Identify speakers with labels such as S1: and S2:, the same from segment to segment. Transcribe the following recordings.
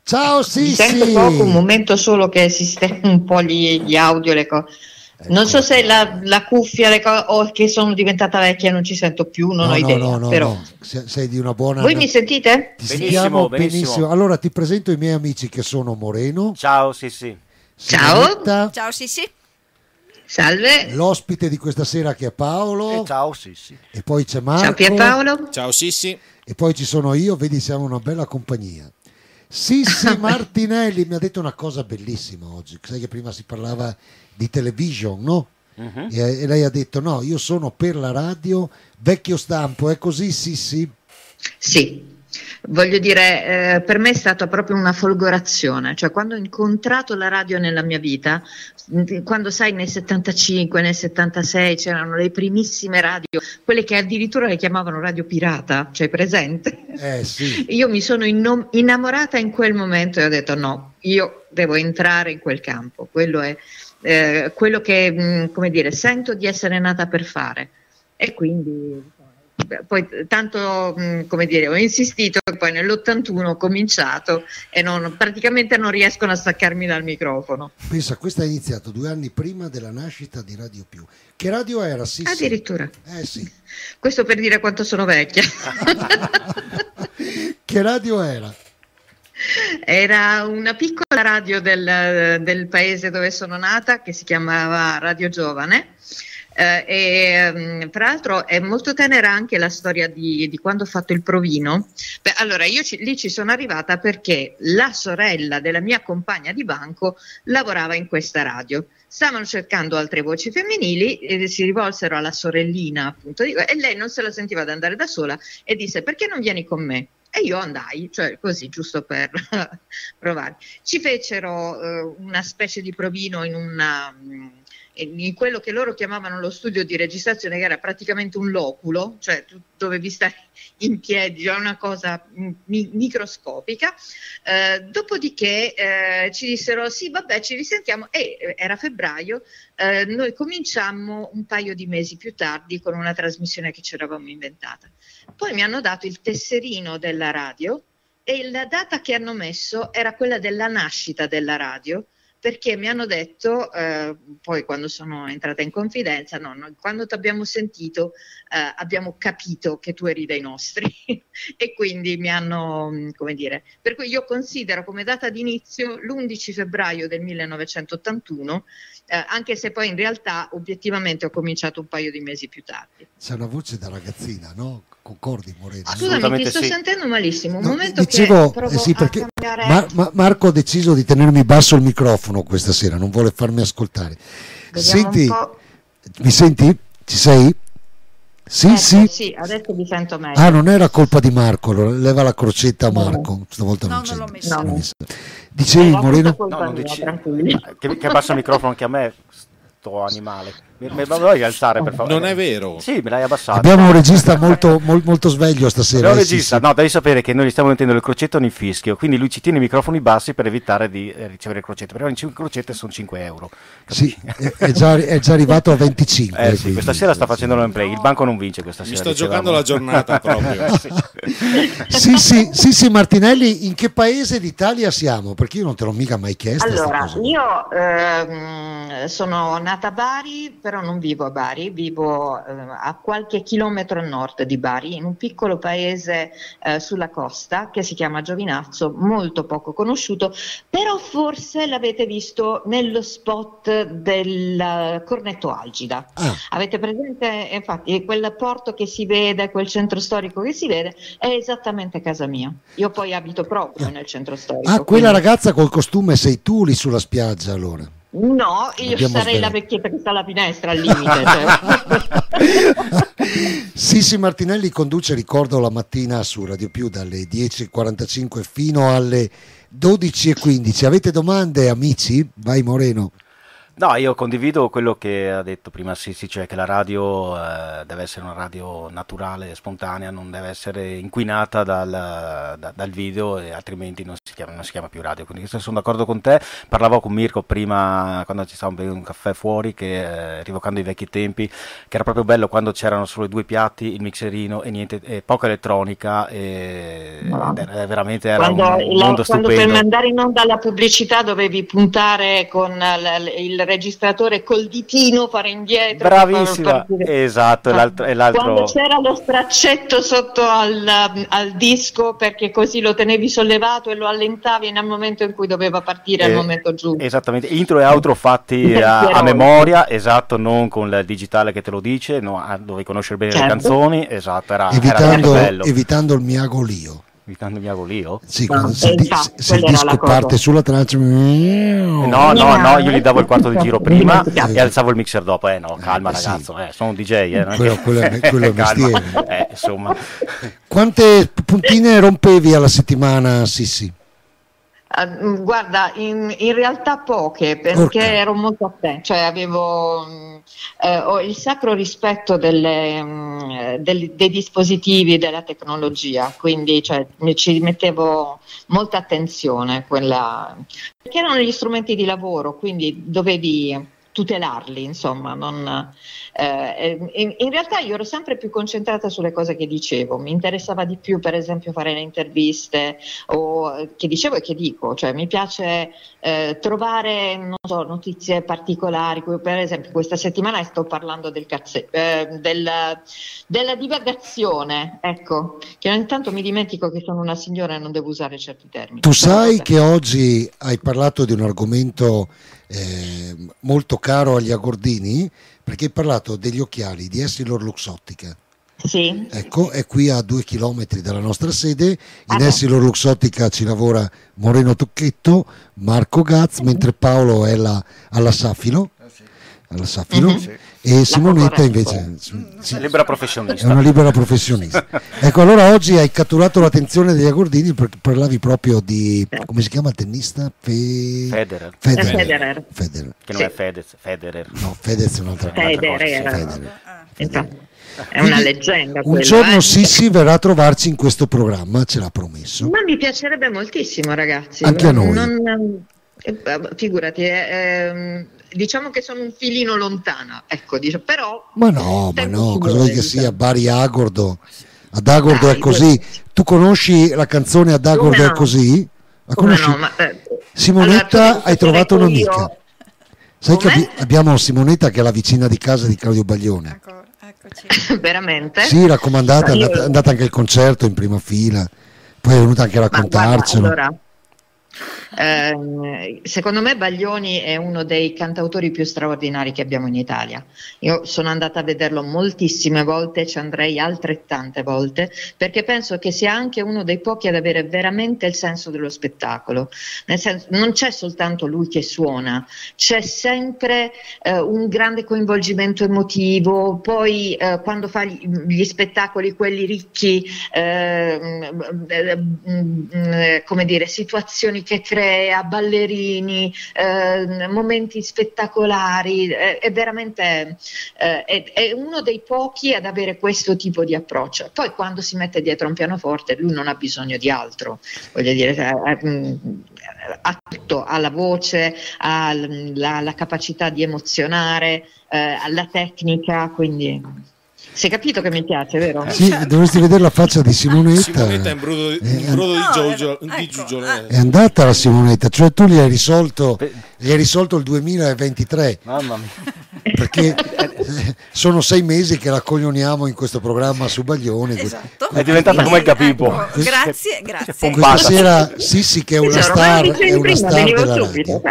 S1: Ciao
S2: Mi
S1: Sissi.
S2: sento poco, un momento solo che sistemo un po' gli audio, le cose. Non so se la cuffia o che sono diventata vecchia, non ci sento più, non ho idea. Però.
S1: No. Sei di una buona.
S2: Voi mi sentite?
S1: Ti sentiamo
S3: Benissimo.
S1: benissimo. Allora ti presento i miei amici che sono Moreno.
S3: Ciao Sissi.
S2: Ciao.
S4: Ciao Sissi.
S2: Salve.
S1: L'ospite di questa sera che è Paolo.
S3: Ciao Sissi.
S1: E poi c'è Marco.
S2: Ciao Pierpaolo.
S5: Ciao Sissi.
S1: E poi ci sono io, vedi siamo una bella compagnia. Sissi Martinelli mi ha detto una cosa bellissima oggi. Sai che prima si parlava di television, no? E lei ha detto no, io sono per la radio, vecchio stampo, è così Sissi?
S2: Sì. Voglio dire, per me è stata proprio una folgorazione, cioè quando ho incontrato la radio nella mia vita, quando sai nel 75, nel 76 c'erano le primissime radio, quelle che addirittura le chiamavano radio pirata, cioè presente?
S1: Sì.
S2: Io mi sono innamorata in quel momento e ho detto no, io devo entrare in quel campo, quello è quello che, come dire, sento di essere nata per fare e quindi... Poi tanto, come dire, ho insistito e poi nell'81 ho cominciato e praticamente non riescono a staccarmi dal microfono.
S1: Pensa, questa è iniziato 2 anni prima della nascita di Radio Più. Che radio era? Sì,
S2: addirittura.
S1: Sì.
S2: Questo per dire quanto sono vecchia.
S1: Che radio era?
S2: Era una piccola radio del paese dove sono nata che si chiamava Radio Giovane. E tra l'altro è molto tenera anche la storia di quando ho fatto il provino. Allora io lì ci sono arrivata perché la sorella della mia compagna di banco lavorava in questa radio, stavano cercando altre voci femminili e si rivolsero alla sorellina appunto e lei non se la sentiva ad andare da sola e disse perché non vieni con me? E io andai, cioè così giusto per provare. Ci fecero una specie di provino in quello che loro chiamavano lo studio di registrazione, che era praticamente un loculo, cioè tu dovevi stare in piedi, era una cosa microscopica. Dopodiché ci dissero sì vabbè ci risentiamo e era febbraio, noi cominciammo un paio di mesi più tardi con una trasmissione che ci eravamo inventata. Poi mi hanno dato il tesserino della radio e la data che hanno messo era quella della nascita della radio, perché mi hanno detto, poi quando sono entrata in confidenza, no, quando ti abbiamo sentito abbiamo capito che tu eri dei nostri e quindi mi hanno, come dire, per cui io considero come data d'inizio l'11 febbraio del 1981, anche se poi in realtà obiettivamente ho cominciato un paio di mesi più tardi.
S1: C'è una voce da ragazzina, no? Concordi Moreno?
S2: Scusami, ti sto sentendo malissimo, un momento
S1: dicevo,
S2: che provo
S1: sì, perché
S2: a cambiare...
S1: Marco ha deciso di tenermi basso il microfono questa sera, non vuole farmi ascoltare.
S2: Vediamo
S1: Senti,
S2: un po'.
S1: mi senti? Ci sei? Sì,
S2: Sì, adesso mi sento meglio.
S1: Ah, non era colpa di Marco, allora leva la crocetta a Marco, stavolta non c'è.
S4: Non l'ho messa.
S2: No.
S1: Dicevi Moreno?
S3: No, non dici che abbassa il microfono anche a me, sto animale. Me lo vuoi alzare per favore?
S5: Non è vero.
S3: Sì, me l'hai abbassato.
S1: Abbiamo un regista molto sveglio stasera.
S3: Abbiamo un regista, no, devi sapere che noi gli stiamo mettendo il crocetto nel fischio, quindi lui ci tiene i microfoni bassi per evitare di ricevere il crocetto, perché ogni 5 crocette sono 5 euro.
S1: Sì, è già arrivato a 25.
S3: Sì, questa sera sta facendo l'open play, il banco non vince questa sera.
S5: Mi sto giocando la giornata proprio.
S1: Sì, Martinelli, in che paese d'Italia siamo? Perché io non te l'ho mica mai chiesto.
S2: Allora, io sono nata a Bari, però non vivo a Bari, vivo a qualche chilometro a nord di Bari, in un piccolo paese sulla costa che si chiama Giovinazzo, molto poco conosciuto, però forse l'avete visto nello spot del Cornetto Algida. Avete presente? Infatti quel porto che si vede, quel centro storico che si vede, è esattamente casa mia. Io poi abito proprio nel centro storico.
S1: Quella ragazza col costume sei tu lì sulla spiaggia allora?
S2: No, io sarei la vecchietta che sta alla finestra al limite.
S1: Sissi Martinelli conduce, ricordo, la mattina su Radio Più dalle 10:45 fino alle 12:15. Avete domande, amici? Vai Moreno.
S3: No, io condivido quello che ha detto prima Sissi, cioè che la radio deve essere una radio naturale, spontanea, non deve essere inquinata dal video, e altrimenti non si chiama più radio. Quindi sono d'accordo con te. Parlavo con Mirko prima, quando ci stavamo bevendo un caffè fuori, che rivocando i vecchi tempi, che era proprio bello quando c'erano solo i due piatti, il mixerino e niente, e poca elettronica, veramente era un mondo
S2: quando
S3: stupendo.
S2: per mandare in onda la pubblicità dovevi puntare con il registratore col ditino, fare indietro.
S3: Bravissima, esatto. E l'altro...
S2: Quando c'era lo straccetto sotto al disco, perché così lo tenevi sollevato e lo allentavi nel momento in cui doveva partire al momento giusto.
S3: Esattamente, intro e outro fatti a memoria, esatto, non con il digitale che te lo dice, no, dovevi conoscere bene le canzoni, esatto, era bello.
S1: Evitando il miagolio.
S3: Evitando il miagolio?
S1: Sì, se il disco parte sulla traccia...
S3: No, io gli davo il quarto di giro prima e alzavo il mixer dopo. No, calma ragazzo, sono un DJ.
S1: Quello è mestiere.
S3: Insomma.
S1: Quante puntine rompevi alla settimana, Sissi?
S2: Guarda, in realtà poche, perché ero molto attenta, cioè ho il sacro rispetto dei dispositivi, della tecnologia, quindi ci mettevo molta attenzione, perché erano gli strumenti di lavoro, quindi dovevi tutelarli, insomma, in realtà io ero sempre più concentrata sulle cose che dicevo, mi interessava di più per esempio fare le interviste che dicevo e che dico, cioè mi piace trovare, non so, notizie particolari, per esempio questa settimana sto parlando della divagazione, ecco, che ogni tanto mi dimentico che sono una signora e non devo usare certi termini.
S1: Tu sai che oggi hai parlato di un argomento molto caro agli agordini, perché hai parlato degli occhiali di Essilor Luxottica.
S2: Sì.
S1: Ecco, è qui a 2 chilometri dalla nostra sede. In Essilor Luxottica ci lavora Moreno Tocchetto, Marco Gaz, mentre Paolo è alla Safilo. Alla Safilo. E Simonetta invece
S3: è libera professionista.
S1: È una libera professionista. Ecco, allora oggi hai catturato l'attenzione degli agordini perché parlavi proprio di, come si chiama il tennista?
S3: Federer.
S1: Che
S3: non è Fedez, Federer.
S1: No, Fedez è un'altra cosa.
S2: Federer. È una leggenda.
S1: Un giorno Sissi verrà a trovarci in questo programma, ce l'ha promesso.
S2: Ma mi piacerebbe moltissimo, ragazzi.
S1: Anche a noi.
S2: Figurati, diciamo che sono un filino lontana, ecco, però...
S1: Ma no, cosa vuoi che sia? Bari Agordo. Ad Agordo è così. Tu conosci la canzone Ad Agordo è così? La conosci? Simonetta, allora, hai trovato un'amica. Sai che abbiamo Simonetta che è la vicina di casa di Claudio Baglione.
S2: Eccoci. Veramente?
S1: Sì, raccomandata, è andata anche al concerto in prima fila, poi è venuta anche a raccontarcelo.
S2: Allora, secondo me Baglioni è uno dei cantautori più straordinari che abbiamo in Italia. Io sono andata a vederlo moltissime volte, ci andrei altrettante volte, perché penso che sia anche uno dei pochi ad avere veramente il senso dello spettacolo. Nel senso, non c'è soltanto lui che suona, c'è sempre un grande coinvolgimento emotivo, poi quando fa gli spettacoli, quelli ricchi, come dire, situazioni che crea, ballerini, momenti spettacolari, è veramente è uno dei pochi ad avere questo tipo di approccio. Poi quando si mette dietro un pianoforte lui non ha bisogno di altro, voglio dire, ha tutto, ha la voce, ha la capacità di emozionare, la tecnica, quindi... Si è capito che mi piace, vero?
S1: Sì, dovresti vedere la faccia di Simonetta.
S5: Simonetta è un brodo di giuggiole.
S1: È andata la Simonetta, cioè tu gli hai risolto il 2023.
S3: Mamma mia.
S1: Perché sono 6 mesi che la coglioniamo in questo programma su Baglione.
S4: Esatto.
S3: È diventata come il Capipo.
S4: Ecco, grazie.
S1: Questa sera Sissi che è una star, della radio.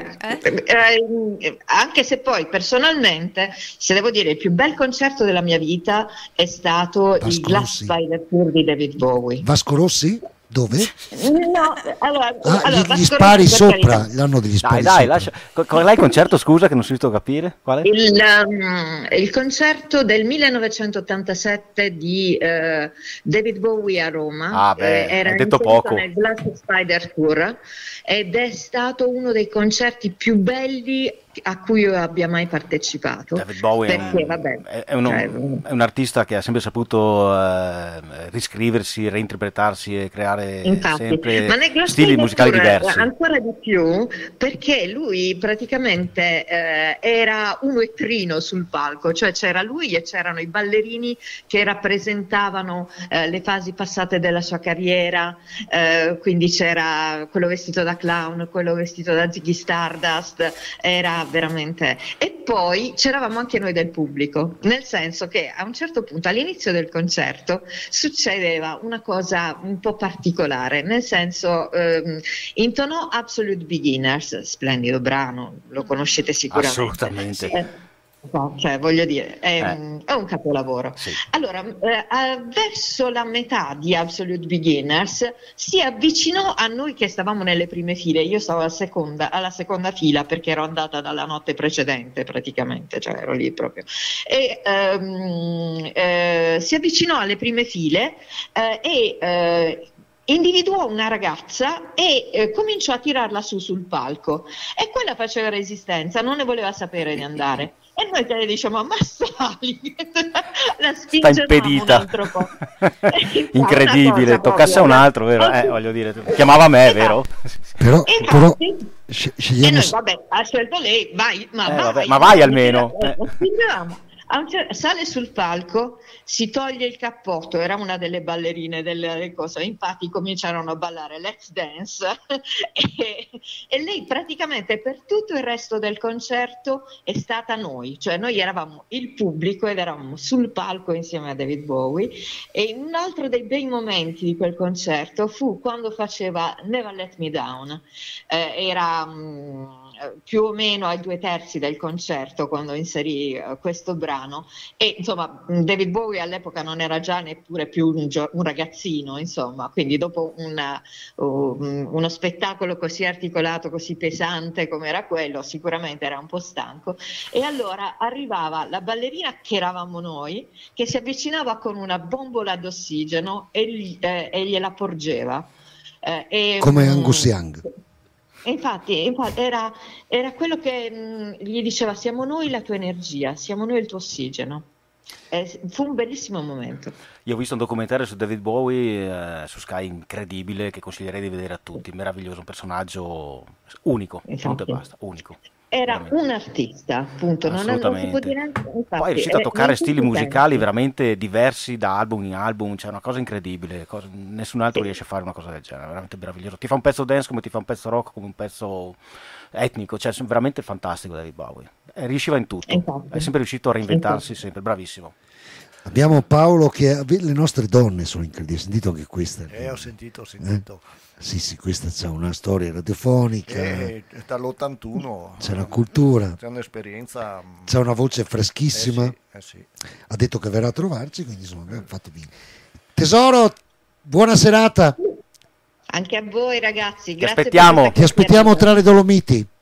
S2: Anche se poi personalmente, se devo dire, il più bel concerto della mia vita è stato il Glass Spider Tour di David Bowie.
S1: Vasco Rossi? Dove?
S2: No, allora
S1: gli spari sopra, l'hanno degli spari
S3: dai,
S1: sopra.
S3: lascia. Qual è il concerto, scusa, che non sono riuscito a capire? Qual è?
S2: Il concerto del 1987 di David Bowie a Roma. Era
S3: hai detto poco.
S2: Nel Glass Spider Tour ed è stato uno dei concerti più belli a cui io abbia mai partecipato.
S3: David Bowie
S2: perché,
S3: è un artista che ha sempre saputo riscriversi, reinterpretarsi e creare sempre stili musicali diversi.
S2: Ancora di più, perché lui praticamente era un vetrino sul palco, cioè c'era lui e c'erano i ballerini che rappresentavano le fasi passate della sua carriera, quindi c'era quello vestito da clown, quello vestito da Ziggy Stardust, era veramente. E poi c'eravamo anche noi del pubblico, nel senso che a un certo punto all'inizio del concerto succedeva una cosa un po' particolare, nel senso intonò Absolute Beginners, splendido brano, lo conoscete sicuramente.
S3: Assolutamente.
S2: Cioè, voglio dire, è un capolavoro.
S3: Sì.
S2: Allora, verso la metà di Absolute Beginners si avvicinò a noi che stavamo nelle prime file. Io stavo alla seconda fila perché ero andata dalla notte precedente praticamente, cioè ero lì proprio. E si avvicinò alle prime file e individuò una ragazza e cominciò a tirarla sul palco, e quella faceva resistenza, non ne voleva sapere di andare. E noi te le diciamo, ma sali, la spingevamo un altro po'.
S3: Incredibile, toccasse a un altro, vero? Voglio dire, chiamava me, vero?
S1: Però
S2: e noi, vabbè, ha scelto lei, vai,
S3: ma vai almeno.
S2: Spingevamo. Sale sul palco, si toglie il cappotto, era una delle ballerine delle cose, infatti cominciarono a ballare Let's Dance e lei praticamente per tutto il resto del concerto è stata noi, cioè noi eravamo il pubblico ed eravamo sul palco insieme a David Bowie. E un altro dei bei momenti di quel concerto fu quando faceva Never Let Me Down, era più o meno ai 2/3 del concerto quando inserì questo brano, e insomma David Bowie all'epoca non era già neppure più un ragazzino, insomma, quindi dopo uno spettacolo così articolato, così pesante come era quello, sicuramente era un po' stanco, e allora arrivava la ballerina che eravamo noi, che si avvicinava con una bombola d'ossigeno e gliela porgeva.
S1: Come Angus Young.
S2: Infatti era quello che gli diceva: siamo noi la tua energia, siamo noi il tuo ossigeno. Fu un bellissimo momento.
S3: Io ho visto un documentario su David Bowie su Sky, incredibile, che consiglierei di vedere a tutti, meraviglioso, un personaggio unico, punto e basta, unico.
S2: Era
S3: veramente.
S2: Un artista, appunto, non si può dire anche, infatti,
S3: poi è riuscito a toccare stili musicali veramente diversi da album in album, cioè una cosa incredibile, nessun altro riesce a fare una cosa del genere, veramente meraviglioso. Ti fa un pezzo dance come ti fa un pezzo rock, come un pezzo etnico, cioè veramente fantastico David Bowie. Riusciva in tutto, è sempre riuscito a reinventarsi, sempre bravissimo.
S1: Abbiamo Paolo che le nostre donne sono incredibili, hai sentito anche questa?
S4: Ho sentito.
S1: Sì, questa c'è una storia radiofonica.
S4: Dall'81
S1: c'è una cultura,
S4: c'è un'esperienza,
S1: c'è una voce freschissima.
S4: Sì.
S1: Ha detto che verrà a trovarci, quindi insomma abbiamo fatto bene. Tesoro, buona serata.
S2: Anche a voi ragazzi,
S3: Ti
S2: grazie.
S3: aspettiamo.
S1: Ti aspettiamo tra le Dolomiti.